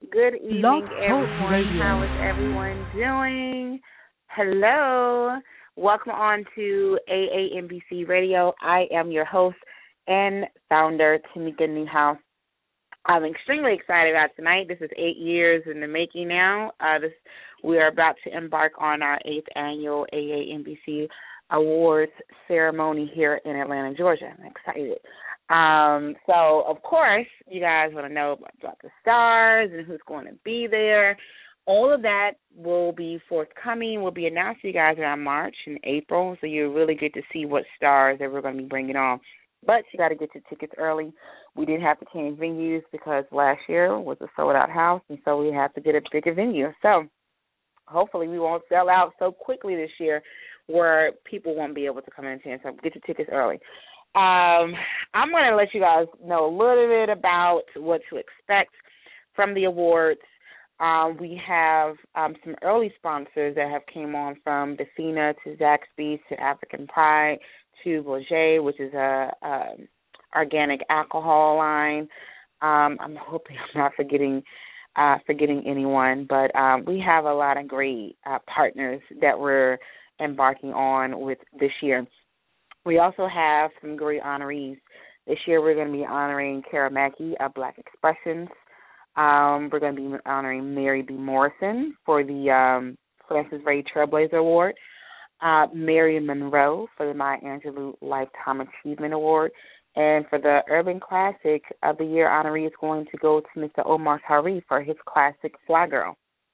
Good evening, Blog Talk everyone. Radio. How is everyone doing? Hello. Welcome on to AANBC Radio. I am your host and founder, Tamika Newhouse. I'm extremely excited about tonight. This is 8 years in the making now. We are about to embark on our 8th annual AANBC Awards ceremony here in Atlanta, Georgia. I'm excited. So, of course, you guys want to know about the stars and who's going to be there. All of that will be forthcoming. We'll be announced to you guys around March and April, so you really get to see what stars that we're going to be bringing on. But you got to get your tickets early. We did have to change venues because last year was a sold-out house, and so we have to get a bigger venue. So hopefully we won't sell out so quickly this year where people won't be able to come in and attend. So get your tickets early. I'm going to let you guys know a little bit about what to expect from the awards. We have some early sponsors that have came on, from Defina to Zaxby's to African Pride to Bourget, which is a organic alcohol line. I'm hoping I'm not forgetting anyone, but we have a lot of great partners that we're embarking on with this year. We also have some great honorees. This year we're going to be honoring Kara Mackey of Black Expressions. We're going to be honoring Mary B. Morrison for the Francis Ray Trailblazer Award, Mary Monroe for the Maya Angelou Lifetime Achievement Award, and for the Urban Classic of the Year honoree is going to go to Mr. Omar Tariq for his classic Fly Girl.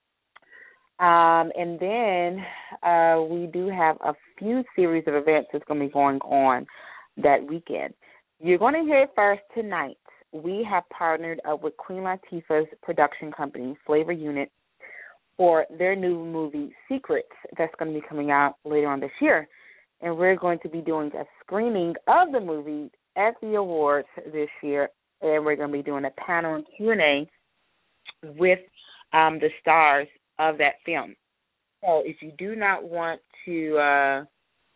And then we do have a few series of events that's going to be going on that weekend. You're going to hear it first tonight. We have partnered up with Queen Latifah's production company, Flavor Unit, for their new movie, Secrets, that's going to be coming out later on this year. And we're going to be doing a screening of the movie at the awards this year, and we're going to be doing a panel and Q&A with the stars of that film. So if you do not want to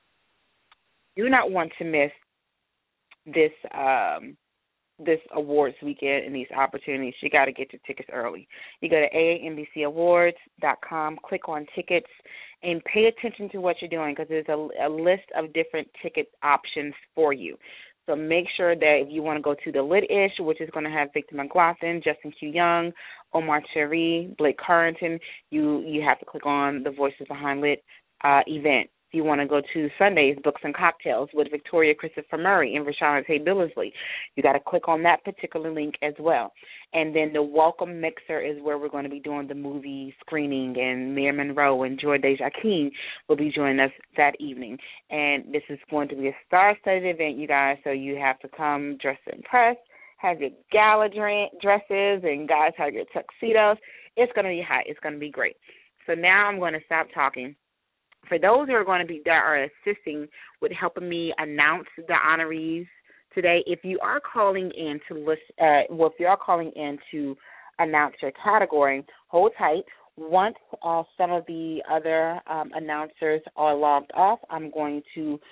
miss this awards weekend and these opportunities, you got to get your tickets early. You go to AANBCAwards.com, click on tickets, and pay attention to what you're doing, because there's a list of different ticket options for you. So make sure that if you want to go to the Lit-ish, which is going to have Victor McLaughlin, Justin Q. Young, Omar Cherry, Blake Carrington, you have to click on the Voices Behind Lit event. If you want to go to Sunday's Books and Cocktails with Victoria Christopher Murray and Rashawn Tate Billingsley, you got to click on that particular link as well. And then the Welcome Mixer is where we're going to be doing the movie screening, and Mary Monroe and Joy DeJaquin will be joining us that evening. And this is going to be a star-studded event, you guys, so you have to come dressed to impress, have your gala dresses, and guys have your tuxedos. It's going to be hot. It's going to be great. So now I'm going to stop talking. For those who are going to be that are assisting with helping me announce the honorees today, if you are calling in to if you are calling in to announce your category, hold tight. Once some of the other announcers are logged off, I'm going to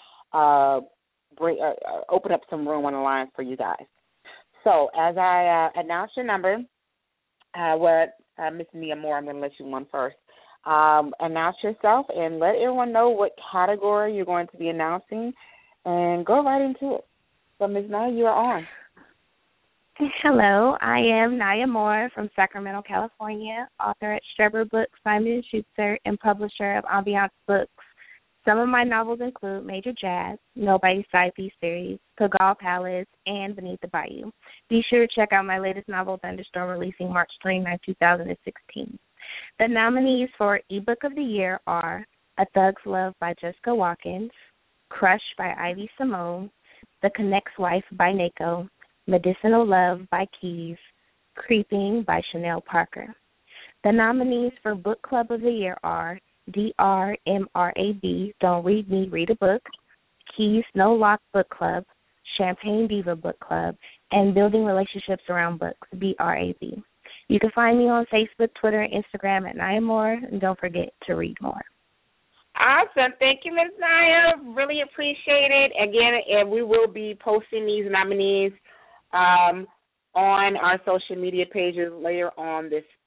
open up some room on the line for you guys. So as I announce your number, Miss Nia Moore, I'm going to let you on first. Announce yourself and let everyone know what category you're going to be announcing, and go right into it. So, Ms. Nia, you are on. Hello, I am Nia Moore from Sacramento, California, author at Strebber Books, Simon & Schuster, and publisher of Ambiance Books. Some of my novels include Major Jazz, Nobody's Side Piece series, Pagal Palace, and Beneath the Bayou. Be sure to check out my latest novel, Thunderstorm, releasing March 29, 2016. The nominees for eBook of the Year are A Thug's Love by Jessica Watkins, Crush by Ivy Simone, The Connect's Wife by Nako, Medicinal Love by Keys, Creeping by Chanel Parker. The nominees for Book Club of the Year are DRMRAB, Don't Read Me, Read a Book, Keys No Lock Book Club, Champagne Diva Book Club, and Building Relationships Around Books, BRAB. You can find me on Facebook, Twitter, and Instagram at Nia Moore, and don't forget to read more. Awesome. Thank you, Ms. Nia. Really appreciate it. Again, and we will be posting these nominees on our social media pages later on this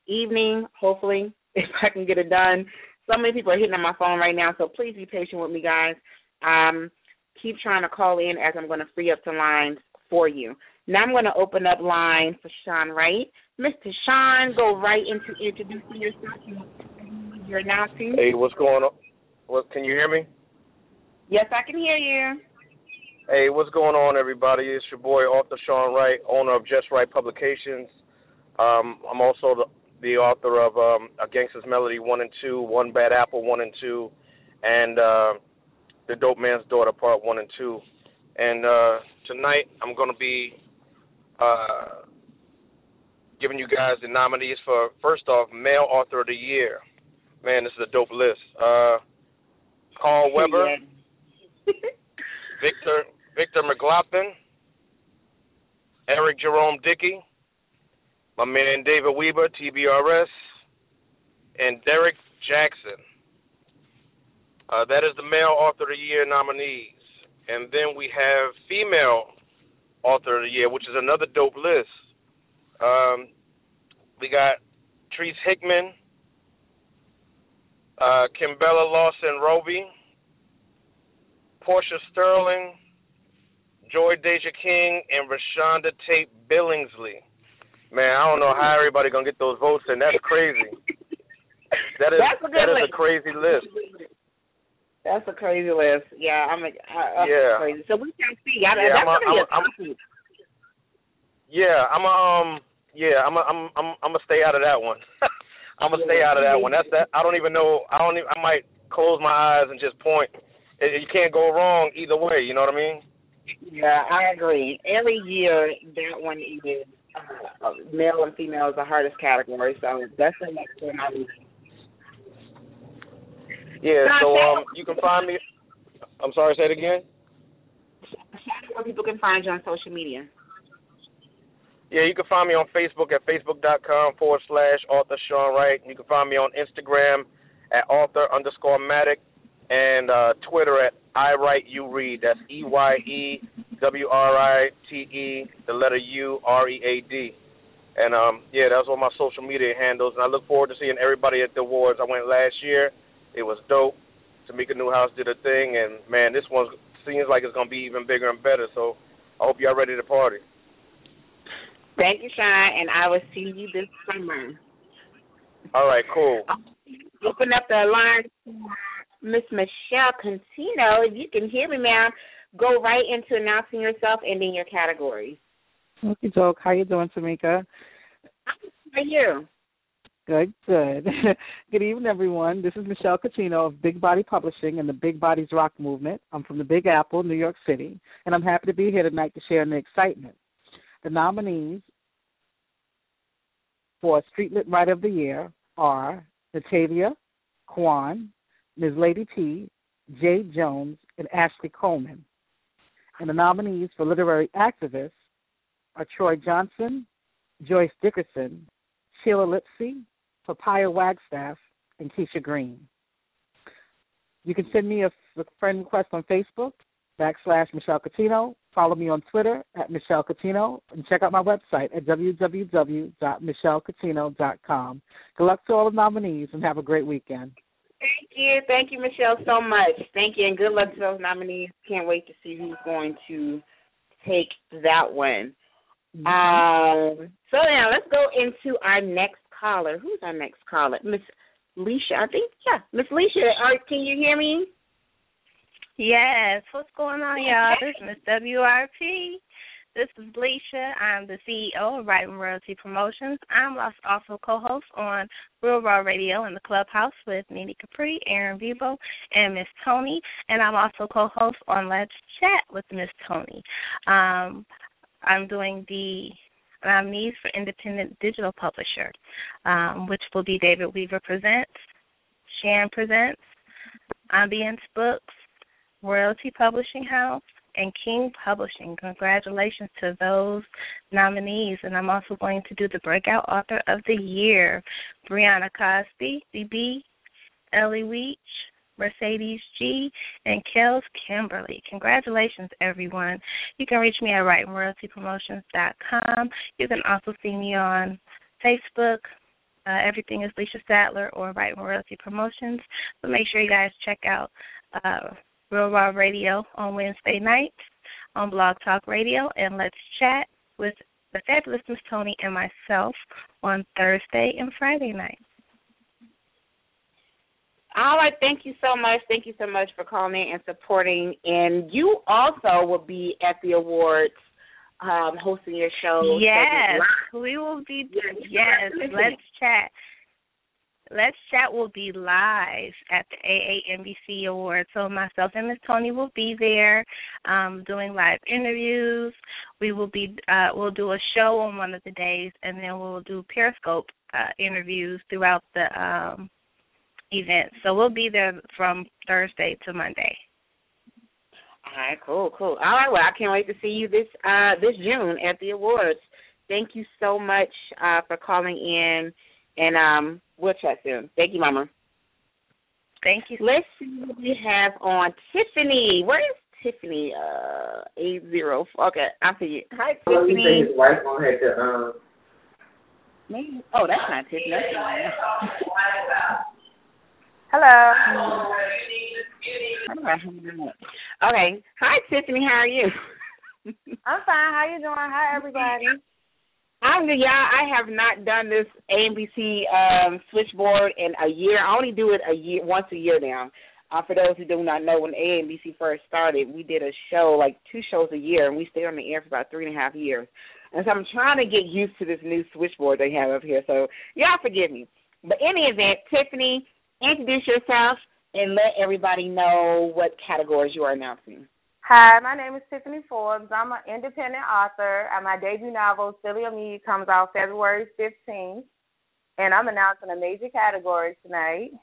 evening, hopefully, if I can get it done. So many people are hitting on my phone right now, so please be patient with me, guys. Keep trying to call in as I'm going to free up the lines for you. Now I'm going to open up line for Sean Wright. Mr. Sean, go right into introducing yourself. You're announcing. Hey, what's going on? Can you hear me? Yes, I can hear you. Hey, what's going on, everybody? It's your boy, author Sean Wright, owner of Just Right Publications. I'm also the author of A Gangster's Melody 1 and 2, One Bad Apple 1 and 2, and The Dope Man's Daughter Part 1 and 2. And tonight I'm going to be giving you guys the nominees for, first off, Male Author of the Year. Man, this is a dope list. Carl Weber, Victor McLaughlin, Eric Jerome Dickey, my man David Weber, TBRS, and Derek Jackson. That is the Male Author of the Year nominees. And then we have Female Author of the Year, which is another dope list. We got Treese Hickman, Kimbella Lawson-Roby, Portia Sterling, Joy Deja King, and Rashonda Tate Billingsley. Man, I don't know how everybody gonna get those votes in. That's crazy. That is a crazy list. That's a crazy list. Yeah, yeah. Crazy. So we can see. I'm gonna stay out of that one. I'm gonna stay out of that one. That's that. I don't even know. I might close my eyes and just point. You can't go wrong either way. You know what I mean? Yeah, I agree. Every year that one is male and female is the hardest category. So that's the next one I list. Yeah. So you can find me. I'm sorry. Say it again. Where people can find you on social media. Yeah, you can find me on Facebook at facebook.com/author Sean Wright. You can find me on Instagram at author_matic and Twitter at iWriteUread. That's EYEWRITE, the letter UREAD. And yeah, that's all my social media handles. And I look forward to seeing everybody at the awards. I went last year. It was dope. Tamika Newhouse did her thing, and man, this one seems like it's gonna be even bigger and better. So I hope y'all ready to party. Thank you, Sean, and I will see you this summer. All right, cool. Open up the line for Miss Michelle Contino. If you can hear me, ma'am, go right into announcing yourself and then your categories. Okay, Doc. How you doing, Tamika? How are you? Good. Good evening, everyone. This is Michelle Catino of Big Body Publishing and the Big Bodies Rock Movement. I'm from the Big Apple, New York City, and I'm happy to be here tonight to share in the excitement. The nominees for Street Lit Writer of the Year are Natavia, Kwan, Ms. Lady T, Jay Jones, and Ashley Coleman. And the nominees for Literary Activists are Troy Johnson, Joyce Dickerson, Sheila Lipsy, Papaya Wagstaff, and Keisha Green. You can send me a friend request on Facebook, /Michelle Catino. Follow me on Twitter at Michelle Catino, and check out my website at www.michellecatino.com. Good luck to all the nominees, and have a great weekend. Thank you, Michelle, so much. Thank you, and good luck to those nominees. Can't wait to see who's going to take that one. Mm-hmm. So now let's go into our next caller. Who's our next caller? Miss Leisha, I think. Yeah, Miss Leisha, can you hear me? Yes. What's going on, y'all? This is Miss WRP. This is Leisha. I'm the CEO of Writing Royalty Promotions. I'm also co-host on Real Raw Radio in the Clubhouse with Nene Capri, Aaron Vivo, and Miss Tony. And I'm also co-host on Let's Chat with Miss Tony. I'm doing the nominees for Independent Digital Publisher, which will be David Weaver Presents, Shan Presents, Ambience Books, Royalty Publishing House, and King Publishing. Congratulations to those nominees. And I'm also going to do the Breakout Author of the Year, Brianna Cosby, BB, Ellie Weech, Mercedes G, and Kels Kimberly. Congratulations, everyone. You can reach me at WritingRoyaltyPromotions.com. You can also see me on Facebook, Everything is Leisha Sadler or Right Royalty Promotions. So make sure you guys check out Real Raw Radio on Wednesday nights on Blog Talk Radio, and Let's Chat with the fabulous Miss Tony and myself on Thursday and Friday nights. All right, thank you so much. Thank you so much for calling in and supporting. And you also will be at the awards hosting your show. Yes, we will be. Yes, Let's Chat. Let's Chat will be live at the AANBC Awards. So myself and Miss Tony will be there doing live interviews. We will be we'll do a show on one of the days, and then we'll do Periscope interviews throughout the event. So we'll be there from Thursday to Monday. All right, cool. All right, well, I can't wait to see you this June at the awards. Thank you so much for calling in, and we'll chat soon. Thank you, Mama. Thank you. Let's see what we have on Tiffany. Where is Tiffany? 80. Okay, I see you. Hi, Tiffany. His wife won't have to. Maybe. Oh, that's not Tiffany. Hello. Okay. Hi, Tiffany. How are you? I'm fine. How you doing? Hi, everybody. I'm good, y'all. I have not done this AMBC switchboard in a year. I only do it once a year now. For those who do not know, when AMBC first started, we did a show, like 2 shows a year, and we stayed on the air for about 3.5 years. And so I'm trying to get used to this new switchboard they have up here. So y'all forgive me. But in any event, Tiffany, introduce yourself and let everybody know what categories you are announcing. Hi, my name is Tiffany Forbes. I'm an independent author, and my debut novel, Silly of Me, comes out February 15th, and I'm announcing a major category tonight.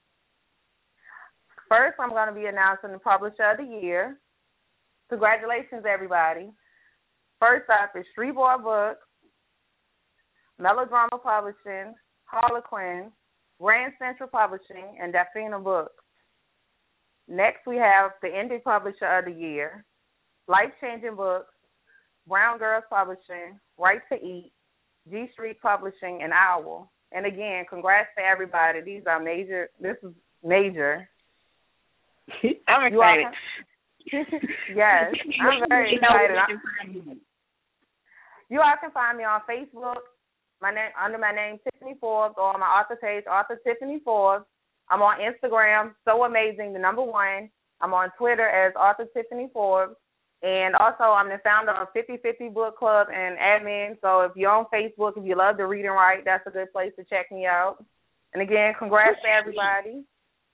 First, I'm going to be announcing the Publisher of the Year. Congratulations, everybody. First up is Streetboard Books, Melodrama Publishing, Harlequin, Grand Central Publishing, and Dafina Books. Next, we have the Indie Publisher of the Year, Life Changing Books, Brown Girls Publishing, Right to Eat, G Street Publishing, and Owl. And again, congrats to everybody. These are major. This is major. I'm excited. Yes, I'm very excited. You all can find me on Facebook, under my name, Tiffany Forbes, or on my author page, Author Tiffany Forbes. I'm on Instagram, So Amazing, the number 1. I'm on Twitter as Author Tiffany Forbes. And also, I'm the founder of 50/50 Book Club and admin. So if you're on Facebook, if you love to read and write, that's a good place to check me out. And again, congrats to everybody.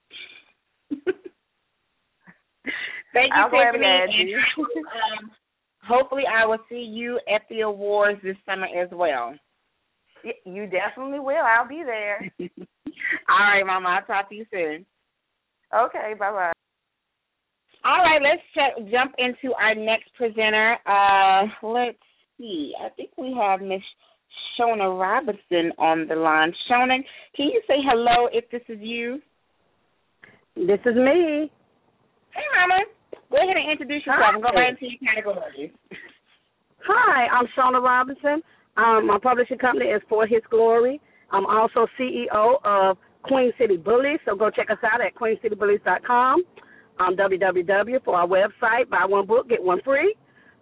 Thank you, Tiffany. Hopefully, I will see you at the awards this summer as well. You definitely will. I'll be there. All right, Mama. I'll talk to you soon. Okay, bye-bye. All right, let's jump into our next presenter. Let's see. I think we have Miss Shona Robinson on the line. Shona, can you say hello if this is you? This is me. Hey, Mama. Go ahead and introduce yourself and go right into your category. Hi, I'm Shona Robinson. My publishing company is For His Glory. I'm also CEO of Queen City Bullies, so go check us out at queencitybullies.com. www for our website. Buy one book, get one free.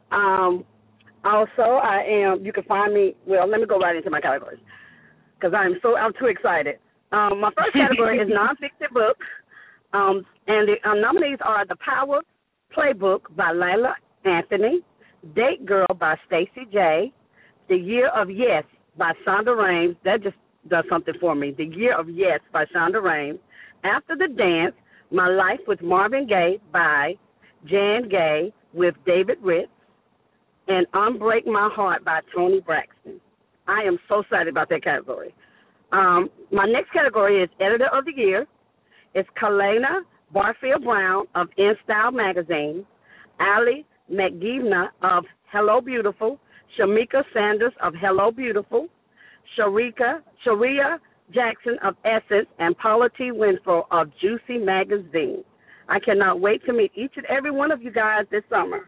Also, you can find me, well, let me go right into my categories because I'm too excited. My first category is nonfiction books, and the nominees are The Power Playbook by Lila Anthony, Date Girl by Stacey J., The Year of Yes by Shonda Rhimes. That just does something for me. The Year of Yes by Shonda Rhimes. After the Dance, My Life with Marvin Gaye by Jan Gay with David Ritz, and Unbreak My Heart by Toni Braxton. I am so excited about that category. My next category is Editor of the Year. It's Kalena Barfield Brown of InStyle Magazine, Ali McGeevna of Hello Beautiful, Shamika Sanders of Hello Beautiful, Sharia Jackson of Essence, and Paula T. Winfrey of Juicy Magazine. I cannot wait to meet each and every one of you guys this summer.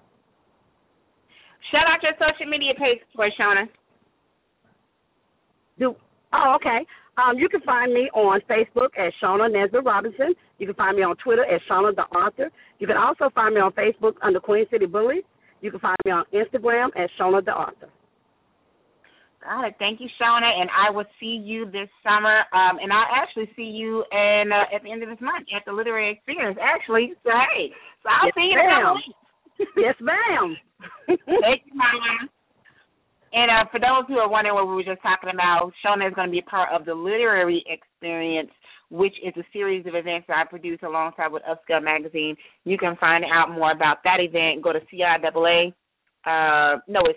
Shout out your social media page for Shona. Oh, okay. You can find me on Facebook as Shauna Nesbitt Robinson. You can find me on Twitter as Shauna the Author. You can also find me on Facebook under Queen City Bullies. You can find me on Instagram as Shauna the Author. Got it. Thank you, Shauna, and I will see you this summer. And I'll actually see you at the end of this month at the Literary Experience, actually. So, hey, I'll see you in a couple weeks. Yes, ma'am. Thank you, Mama. And for those who are wondering what we were just talking about, Shauna is going to be a part of the Literary Experience, which is a series of events that I produce alongside with Upscale Magazine. You can find out more about that event. Go to CIAA. It's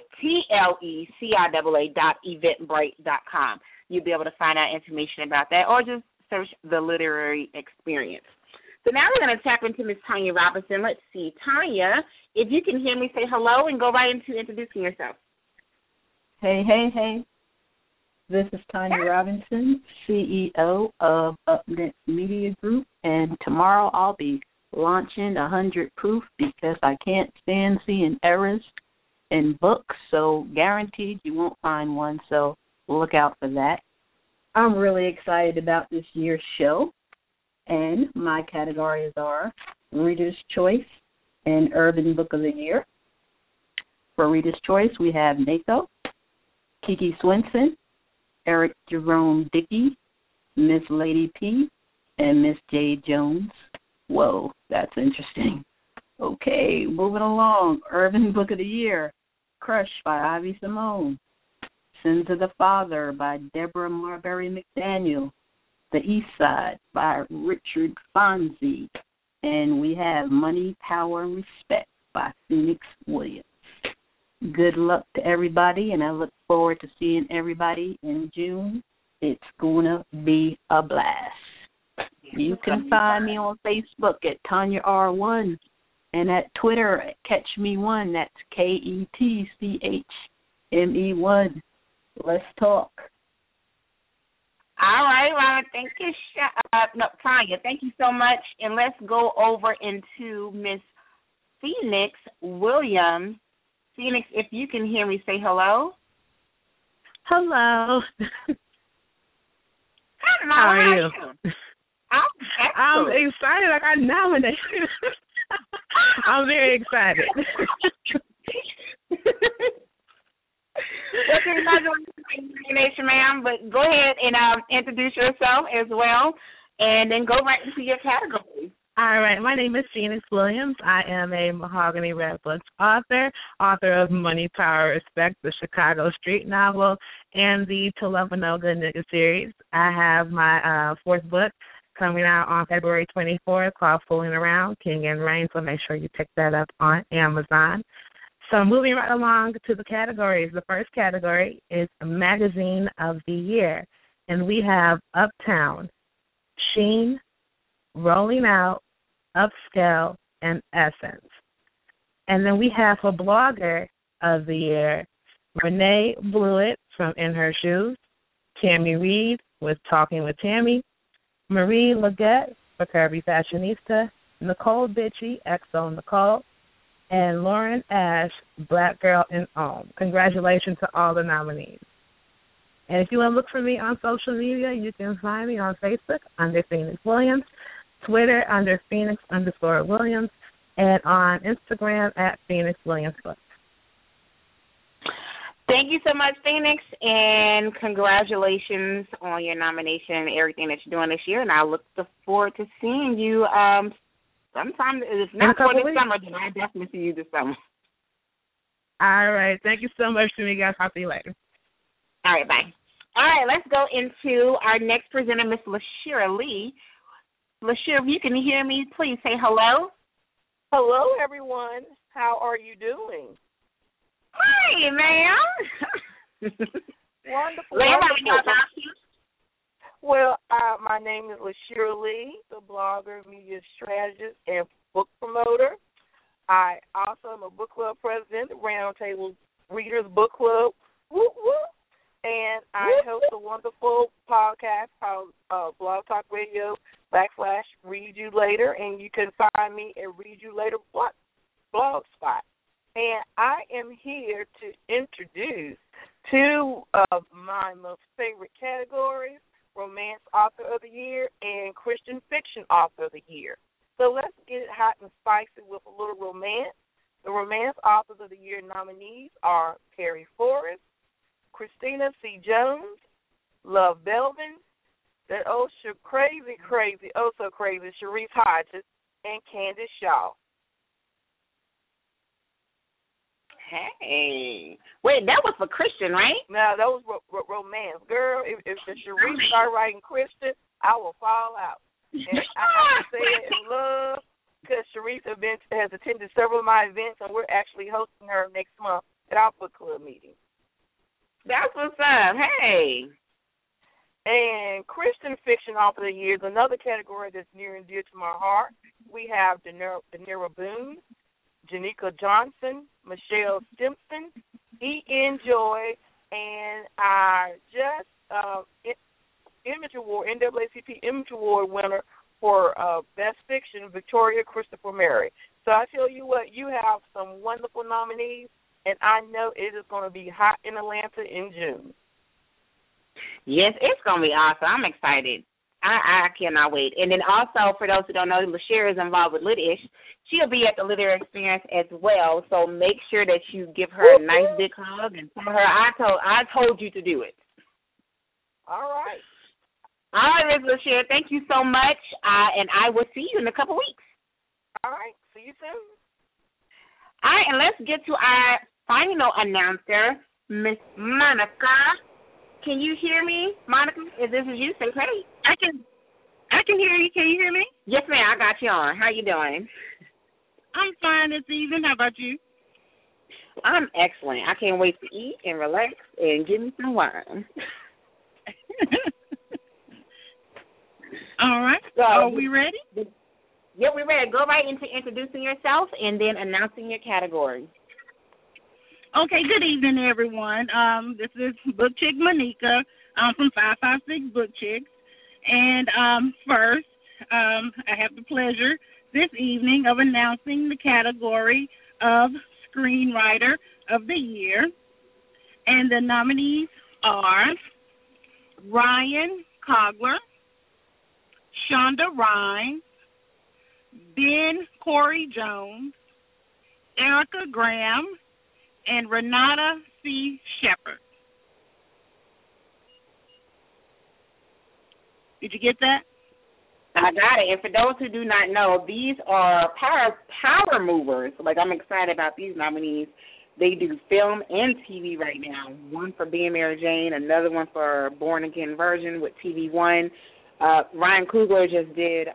TLECIAA.eventbrite.com. You'll be able to find out information about that, or just search the Literary Experience. So now we're going to tap into Miss Tanya Robinson. Let's see. Tanya, if you can hear me, say hello and go right into introducing yourself. Hey, hey, hey. This is Tanya Robinson, CEO of Upnet Media Group, and tomorrow I'll be launching 100 Proof because I can't stand seeing errors in books, so guaranteed you won't find one, so look out for that. I'm really excited about this year's show, and my categories are Reader's Choice and Urban Book of the Year. For Reader's Choice, we have Nathan, Kiki Swenson, Eric Jerome Dickey, Miss Lady P, and Miss J. Jones. Whoa, that's interesting. Okay, moving along. Urban Book of the Year, Crush by Ivy Simone. Sins of the Father by Deborah Marbury McDaniel. The East Side by Richard Fonzie. And we have Money, Power, and Respect by Phoenix Williams. Good luck to everybody, and I look forward to seeing everybody in June. It's going to be a blast. You can find me on Facebook at Tanya R1 and at Twitter at Catch Me One. That's KETCHME1. Let's talk. All right, Robin. Thank you, Tanya. Thank you so much. And let's go over into Miss Phoenix Williams. Phoenix, if you can hear me, say hello. Hello. How are you? I'm excited. I got nominated. I'm very excited. Well, congratulations, ma'am. But go ahead and introduce yourself as well, and then go right into your category. All right. My name is Phoenix Williams. I am a Mahogany Red Books author of Money, Power, Respect, the Chicago Street novel, and the To Love and No Good Nigga series. I have my fourth book coming out on February 24th called Fooling Around, King and Reign, so make sure you pick that up on Amazon. So moving right along to the categories. The first category is Magazine of the Year, and we have Uptown, Sheen, Rolling Out, Upscale, and Essence. And then we have a Blogger of the Year, Renee Blewett from In Her Shoes, Tammy Reed with Talking with Tammy, Marie Leggett for Curvy Fashionista, Nicole Bitchie, XO Nicole, and Lauren Ash, Black Girl in Ohm. Congratulations to all the nominees. And if you want to look for me on social media, you can find me on Facebook under Phoenix Williams, Twitter under Phoenix_Williams, and on Instagram at Phoenix Williams Books. Thank you so much, Phoenix, and congratulations on your nomination and everything that you're doing this year. And I look forward to seeing you sometime. If not for this summer, then I'll definitely see you this summer. All right. Thank you so much to me, guys. I'll see you later. All right, bye. All right, let's go into our next presenter, Miss LaShira Lee. LaShira, if you can hear me, please say hello. Hello, everyone. How are you doing? Hey, ma'am. Wonderful. Wonderful. Well, my name is LaShira Lee, the blogger, media strategist, and book promoter. I also am a book club president, the Roundtable Readers Book Club. Whoop, whoop. And I host a wonderful podcast called Blog Talk Radio / Read You Later, and you can find me at Read You Later Blogspot. And I am here to introduce Two of my most favorite categories, Romance Author of the Year and Christian Fiction Author of the Year. So let's get it hot and spicy with a little romance. The Romance Authors of the Year nominees are Perry Forrest, Christina C. Jones, Love Belvin, that so crazy Sharice Hodges, and Candace Shaw. Hey. Wait, that was for Christian, right? No, that was romance. Girl, if Sharice start writing Christian, I will fall out. And I have to say it in love because Sharice has attended several of my events, and we're actually hosting her next month at our book club meeting. That's what's up. Hey. And Christian Fiction Author of the Year is another category that's near and dear to my heart. We have Danira Boone, Janika Johnson, Michelle Stimpson, E.N. Joy, and our Image Award, NAACP Image Award winner for Best Fiction, Victoria Christopher Mary. So I tell you what, you have some wonderful nominees, and I know it is going to be hot in Atlanta in June. Yes, it's going to be awesome. I'm excited. I cannot wait. And then also, for those who don't know, LaShera is involved with Lit-ish. She'll be at the Literary Experience as well, so make sure that you give her a nice big hug and tell her I told you to do it. All right. All right, Ms. LaShera, thank you so much, and I will see you in a couple weeks. All right. See you soon. All right, and let's get to our final announcer, Miss Monica. Can you hear me, Monica? If this is you, say hey. I can hear you. Can you hear me? Yes, ma'am. I got you on. How you doing? I'm fine this evening. How about you? I'm excellent. I can't wait to eat and relax and give me some wine. All right. So, are we ready? Yeah, we're ready. Go right into introducing yourself and then announcing your category. Okay, good evening, everyone. This is Book Chick Monica from 556 Book Chicks. And first, I have the pleasure this evening of announcing the category of Screenwriter of the Year. And the nominees are Ryan Coogler, Shonda Rhimes, Ben Corey Jones, Erica Graham, and Renata C. Shepard. Did you get that? I got it. And for those who do not know, these are power movers. Like, I'm excited about these nominees. They do film and TV right now. One for Being Mary Jane, another one for Born Again Version with TV One. Ryan Coogler just did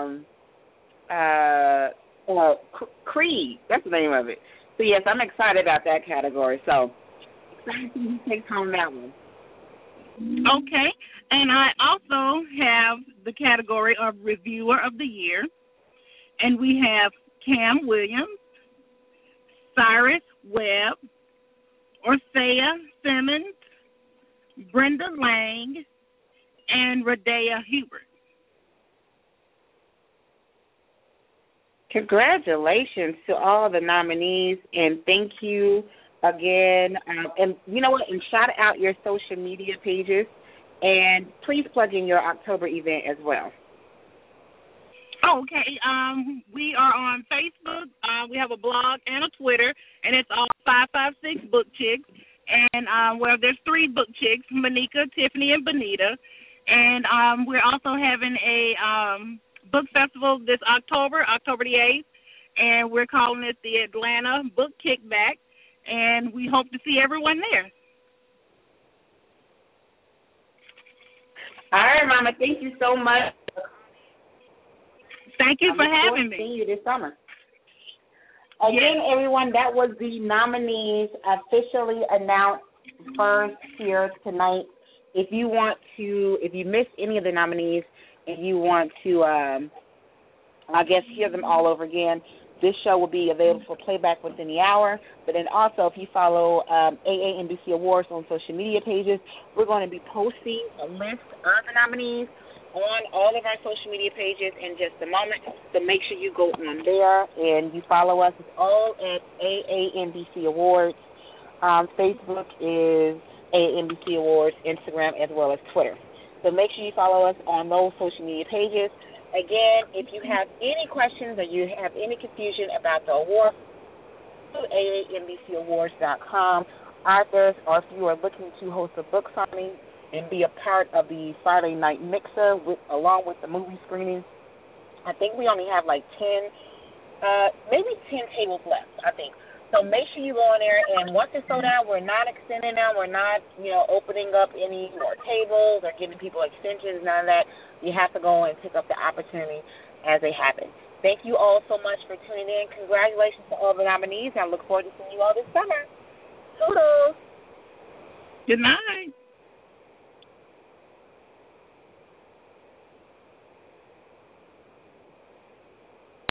Creed. That's the name of it. So, yes, I'm excited about that category. So, excited to see who takes home that one. Okay. And I also have the category of Reviewer of the Year. And we have Cam Williams, Cyrus Webb, Orthea Simmons, Brenda Lang, and Radea Hubert. Congratulations to all the nominees, and thank you again. And you know what? And shout out your social media pages, and please plug in your October event as well. Okay. We are on Facebook. We have a blog and a Twitter, and it's all 556 Book Chicks. And there's 3 Book Chicks: Monica, Tiffany, and Benita. And we're also having a book festival this October the 8th, and we're calling it the Atlanta Book Kickback, and we hope to see everyone there. All right, Mama, thank you so much. Thank you for having me. Seeing you this summer. Again, everyone, that was the nominees officially announced first here tonight. If you missed any of the nominees, and you want to, hear them all over again, this show will be available for playback within the hour. But then also, if you follow AANBC Awards on social media pages, we're going to be posting a list of the nominees on all of our social media pages in just a moment. So make sure you go on there and you follow us. It's all at AANBC Awards. Facebook is AANBC Awards, Instagram, as well as Twitter. So make sure you follow us on those social media pages. Again, if you have any questions or you have any confusion about the award, go to AANBCAwards.com. Authors, or if you are looking to host a book signing and be a part of the Friday night mixer along with the movie screening, I think we only have like 10 tables left, I think. So make sure you go in there, and once it's sold out, we're not extending them. We're not, opening up any more tables or giving people extensions, none of that. You have to go and pick up the opportunity as they happen. Thank you all so much for tuning in. Congratulations to all the nominees. I look forward to seeing you all this summer. Toodles. Good night.